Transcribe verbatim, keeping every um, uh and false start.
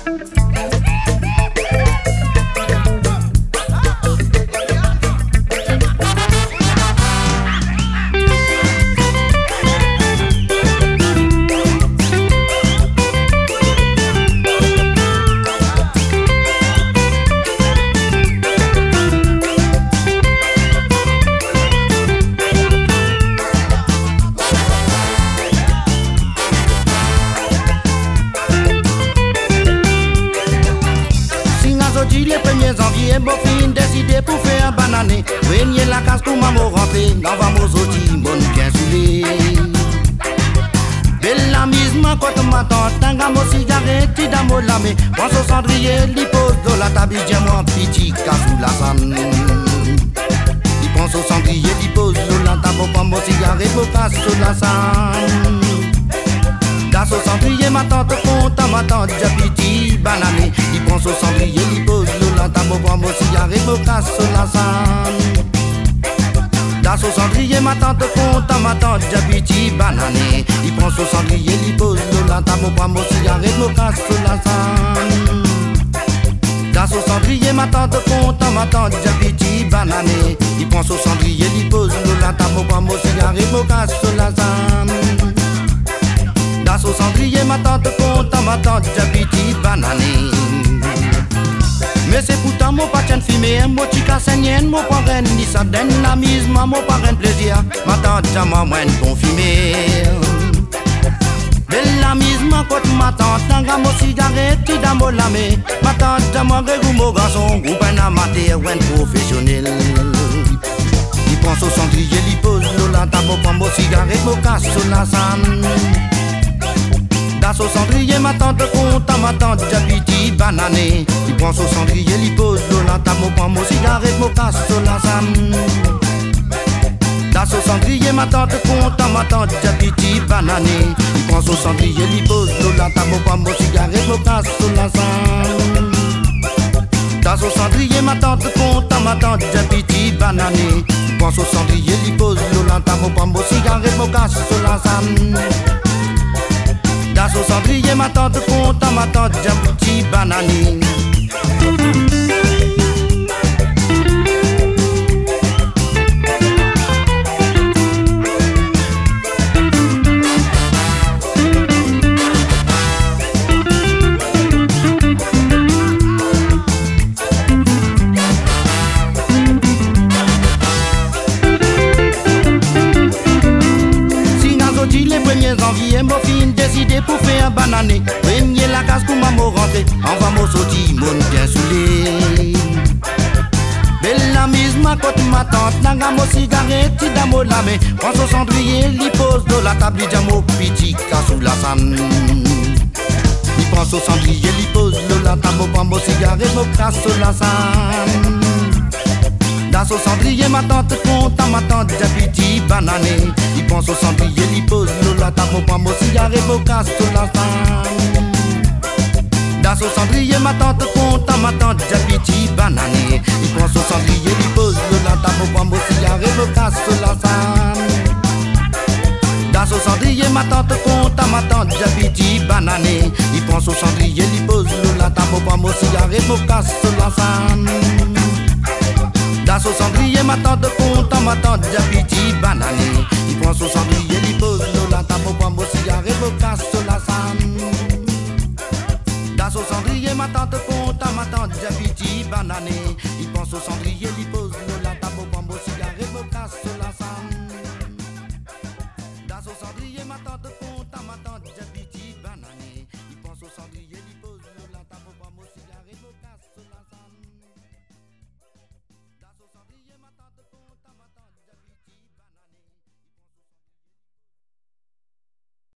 Les premiers janvier, mon fin décidé pour faire un banané. Venez la casse pour maman rentrer. Dans vamos au timon bien soulé. Belle amusement quand ma tante tanga mon cigarette, ti damo lamé. Pense au cendrier, li pose de la table, j'ai mon petit casse sous la sanne. Il pense au cendrier, li pose de la table, prend mon cigarette, mon casse sous la sanne. Dans au cendrier, ma tante compte, ma tante déjà petit banané. Il pense au cendrier, il pose le lantamo, prend mon cigarette, me casse la sanne. Dans au cendrier, ma tante compte, ma tante déjà petit banané. Il pense au cendrier, il pose le lantamo, prend mon cigarette, me casse la sanne. Dans au cendrier, ma tante compte, ma tante déjà petit banané. Il pense au cendrier, il pose le lantamo, prend mon cigarette, me casse la sanne. Dans au cendrier, ma tante compte, ma tante déjà petit banané. Mais c'est pourtant mon patien fumé, mon chica saignant, mon parrain ni ça donne la mise, mon parrain plaisir, ma tante déjà m'a moins confirmé. Belle la mise, ma côte, ma tante, tanga mon cigarette, qui dame au lamé, ma tante déjà m'a grégou mon garçon, groupe un amateur ou un professionnel. Il pense au cendrier, il pose le lanta, mon prend mon cigarette, mon casse sur la sanne. Dans au cendrier, ma tante compte, ma tante déjà petit banané. Il prend au cendrier, il pose le lantamo, prend mon cigarette, mon casse sur la sanne. Dans au cendrier, ma tante compte, ma tante déjà petit banané. Il prend au cendrier, il pose le lantamo, prend mon cigarette, mon casse sur la sanne. Dans au cendrier, ma tante compte, ma tante déjà petit banané. Il prend au cendrier, il pose le lantamo, prend mon cigarette, mon casse sur la sanne. Dans au cendrier, ma tante compte, ma tante déjà petit banané. Les premiers janvier, mon fin décidé pour faire un banané. Venez la casse pour maman rentrer. On va m'au sorti, mon bien soulé. Belle amise, ma côte, ma tante, nanga mon cigarette, ti damo lamé. Pense au cendrier, li pose de la table, déjà mon petit casse sous la sanne. Il pense au cendrier, li pose de la table, prend mon cigarette, mon casse sous la sanne. Dans au cendrier, ma tante compte, ma tante déjà petit banané. Il pense au cendrier, il pose le lantamo, prend mon cigarette, mon casse sur la sanne. Dans au cendrier, ma tante compte, ma tante déjà petit banané. Il pense au cendrier, il pose le lantamo, prend mon cigarette, mon casse sur la sanne. Dans au cendrier, ma tante compte, ma tante déjà petit banané. Il pense au cendrier, il pose le lantamo, prend mon cigarette, mon casse sur la sanne. Dans au cendrier, ma tante compte, ma tante déjà petit banané. Il prend son cendrier, il pose le lantamo, prend mon cigarette, me casse sur la sanne. Dans au cendrier, ma tante compte, ma tante déjà petit banané. Il prend son cendrier, il pose